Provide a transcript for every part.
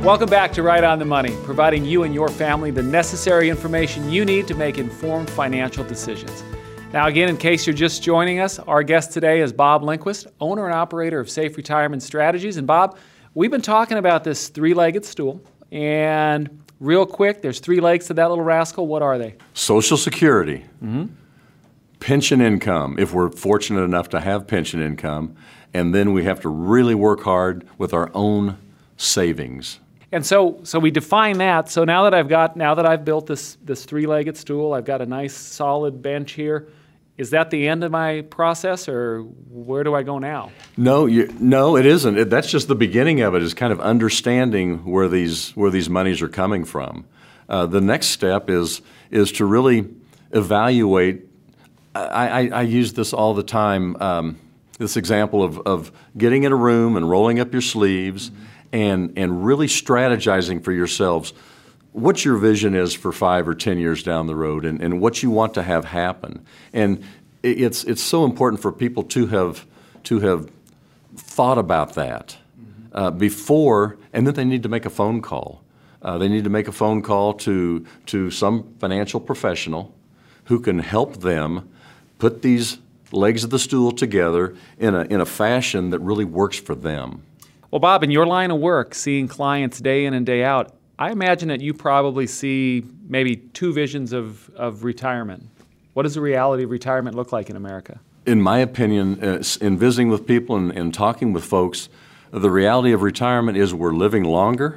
Welcome back to Right on the Money, providing you and your family the necessary information you need to make informed financial decisions. Now again, in case you're just joining us, our guest today is Bob Lindquist, owner and operator of Safe Retirement Strategies. And Bob, we've been talking about this three-legged stool, and real quick, there's three legs to that little rascal. What are they? Social Security, pension income, if we're fortunate enough to have pension income, and then we have to really work hard with our own savings. And so we define that. So now that I've built this three-legged stool, I've got a nice solid bench here. Is that the end of my process, or where do I go now? No, it isn't. That's just the beginning of it. Is kind of understanding where these monies are coming from. The next step is to really evaluate. I use this all the time. This example of getting in a room and rolling up your sleeves. And really strategizing for yourselves what your vision is for 5 or 10 years down the road and what you want to have happen. And it's so important for people to have thought about that before, and then they need to make a phone call. They need to make a phone call to some financial professional who can help them put these legs of the stool together in a fashion that really works for them. Well, Bob, in your line of work, seeing clients day in and day out, I imagine that you probably see maybe two visions of retirement. What does the reality of retirement look like in America? In my opinion, in visiting with people and talking with folks, the reality of retirement is we're living longer,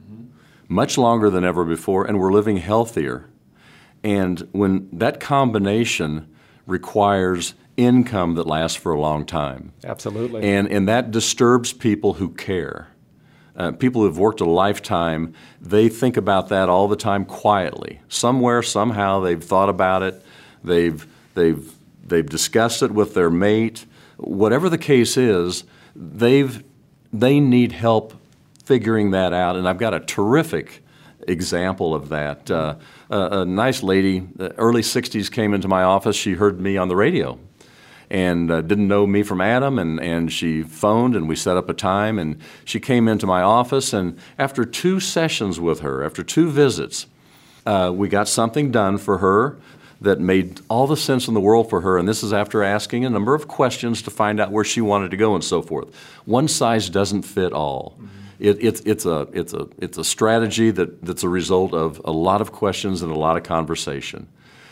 much longer than ever before, and we're living healthier. And when that combination requires income that lasts for a long time. Absolutely. And that disturbs people who care. People who have worked a lifetime, they think about that all the time quietly. Somewhere, somehow, they've thought about it. They've discussed it with their mate. Whatever the case is, they need help figuring that out. And I've got a terrific example of that. A nice lady, early 60s, came into my office. She heard me on the radio and didn't know me from Adam, and she phoned and we set up a time, and she came into my office, and after 2 sessions with her, after 2 visits, we got something done for her that made all the sense in the world for her, and this is after asking a number of questions to find out where she wanted to go and so forth. One size doesn't fit all. It's a strategy that's a result of a lot of questions and a lot of conversation.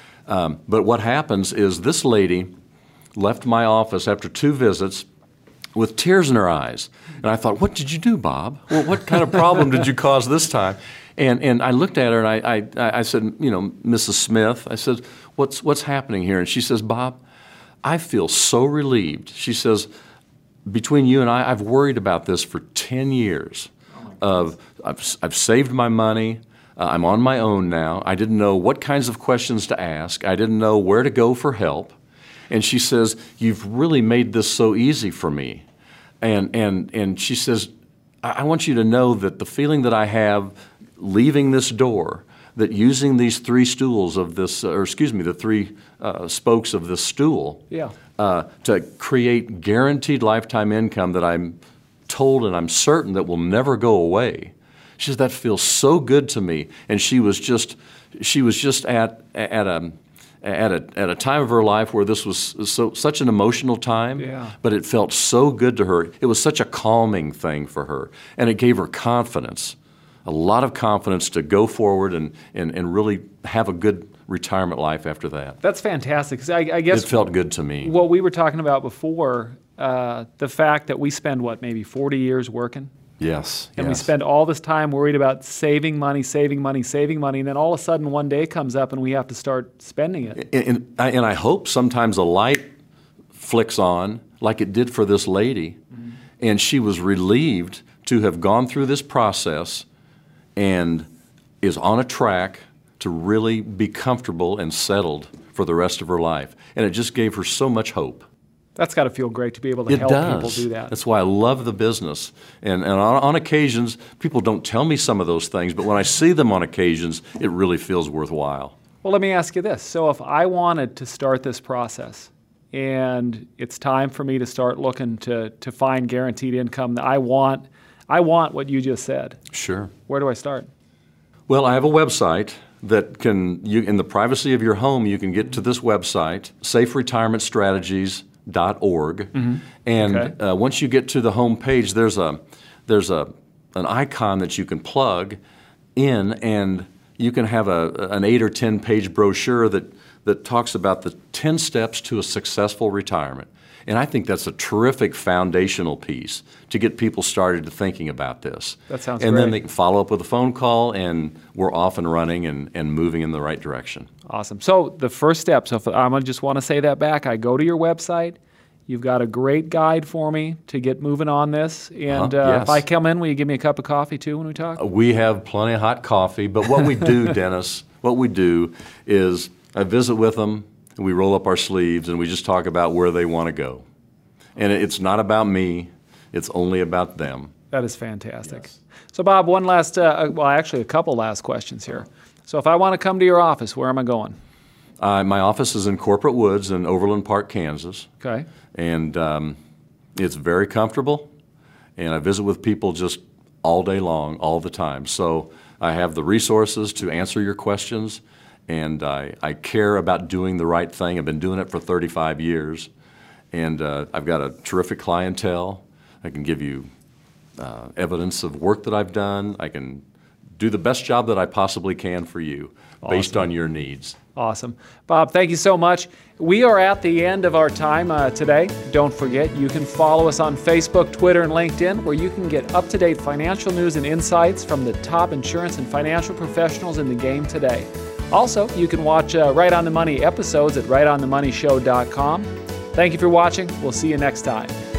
But what happens is this lady left my office after 2 visits with tears in her eyes. And I thought, what did you do, Bob? Well, what kind of problem did you cause this time? And I looked at her and I said, Mrs. Smith, I said, what's happening here? And she says, Bob, I feel so relieved. She says, between you and I, I've worried about this for 10 years. I've saved my money. I'm on my own now. I didn't know what kinds of questions to ask. I didn't know where to go for help. And she says, you've really made this so easy for me. And she says, I want you to know that the feeling that I have leaving this door, that using these 3 stools of this, the 3 spokes of this stool, to create guaranteed lifetime income that I'm told and I'm certain that will never go away. She says, that feels so good to me. And she was just at a time of her life where this was such an emotional time, but it felt so good to her. It was such a calming thing for her, and it gave her confidence, a lot of confidence to go forward and really have a good retirement life after that. That's fantastic, 'cause I guess it felt good to me. What we were talking about before, the fact that we spend, maybe 40 years working? Yes. And we spend all this time worried about saving money, and then all of a sudden one day comes up and we have to start spending it. And I hope sometimes a light flicks on like it did for this lady, and she was relieved to have gone through this process and is on a track to really be comfortable and settled for the rest of her life. And it just gave her so much hope. That's got to feel great to be able to help people do that. That's why I love the business. And on occasions, people don't tell me some of those things, but when I see them on occasions, it really feels worthwhile. Well, let me ask you this. So if I wanted to start this process and it's time for me to start looking to find guaranteed income, I want I want what you just said. Sure. Where do I start? Well, I have a website that in the privacy of your home, you can get to this website, saferetirementstrategies.org. And once you get to the home page, there's an icon that you can plug in, and you can have an 8 or 10 page brochure that talks about the 10 steps to a successful retirement. And I think that's a terrific foundational piece to get people started thinking about this. That sounds great. And then they can follow up with a phone call, and we're off and running and moving in the right direction. Awesome. So the first step, so if I'm going to just want to say that back, I go to your website. You've got a great guide for me to get moving on this. And Yes. If I come in, will you give me a cup of coffee too when we talk? We have plenty of hot coffee. But what we do, Dennis, what we do is I visit with them, and we roll up our sleeves, and we just talk about where they want to go. And it's not about me. It's only about them. That is fantastic. Yes. So, Bob, one last, actually a couple last questions here. So if I want to come to your office, where am I going? My office is in Corporate Woods in Overland Park, Kansas. Okay. And it's very comfortable. And I visit with people just all day long, all the time. So I have the resources to answer your questions. And I care about doing the right thing. I've been doing it for 35 years. And I've got a terrific clientele. I can give you evidence of work that I've done. I can do the best job that I possibly can for you based on your needs. Awesome. Bob, thank you so much. We are at the end of our time today. Don't forget, you can follow us on Facebook, Twitter, and LinkedIn, where you can get up-to-date financial news and insights from the top insurance and financial professionals in the game today. Also, you can watch Right on the Money episodes at rightonthemoneyshow.com. Thank you for watching. We'll see you next time.